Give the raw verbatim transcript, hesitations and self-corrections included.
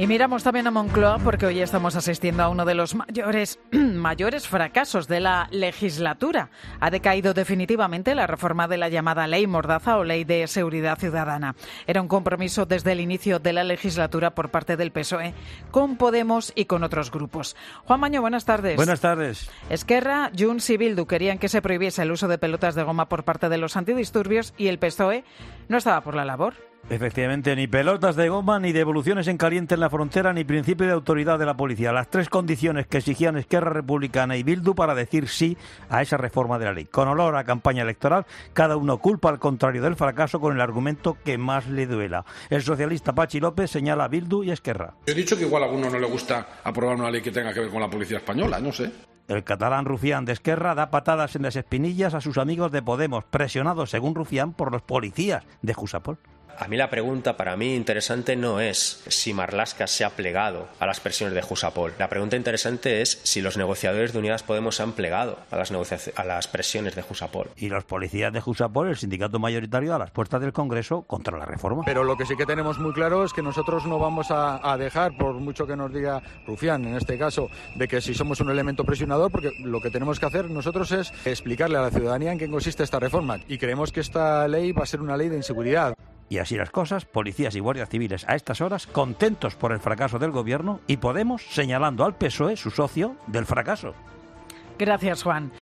Y miramos también a Moncloa porque hoy estamos asistiendo a uno de los mayores, mayores fracasos de la legislatura. Ha decaído definitivamente la reforma de la llamada Ley Mordaza o Ley de Seguridad Ciudadana. Era un compromiso desde el inicio de la legislatura por parte del P S O E con Podemos y con otros grupos. Juan Maño, buenas tardes. Buenas tardes. Esquerra, Junts y Bildu querían que se prohibiese el uso de pelotas de goma por parte de los antidisturbios y el P S O E no estaba por la labor. Efectivamente, ni pelotas de goma, ni devoluciones en caliente en la frontera, ni principio de autoridad de la policía. Las tres condiciones que exigían Esquerra Republicana y Bildu para decir sí a esa reforma de la ley. Con olor a campaña electoral, cada uno culpa al contrario del fracaso con el argumento que más le duela. El socialista Pachi López señala a Bildu y Esquerra. Yo he dicho que igual a alguno no le gusta aprobar una ley que tenga que ver con la policía española, no sé. El catalán Rufián de Esquerra da patadas en las espinillas a sus amigos de Podemos, presionados, según Rufián, por los policías de Jusapol. A mí la pregunta, para mí interesante, no es si Marlaska se ha plegado a las presiones de Jusapol. La pregunta interesante es si los negociadores de Unidas Podemos se han plegado a las, negocia- a las presiones de Jusapol. Y los policías de Jusapol, el sindicato mayoritario, a las puertas del Congreso contra la reforma. Pero lo que sí que tenemos muy claro es que nosotros no vamos a, a dejar, por mucho que nos diga Rufián, en este caso, de que si somos un elemento presionador, porque lo que tenemos que hacer nosotros es explicarle a la ciudadanía en qué consiste esta reforma. Y creemos que esta ley va a ser una ley de inseguridad. Y así las cosas, policías y guardias civiles a estas horas contentos por el fracaso del gobierno y Podemos señalando al P S O E, su socio, del fracaso. Gracias, Juan.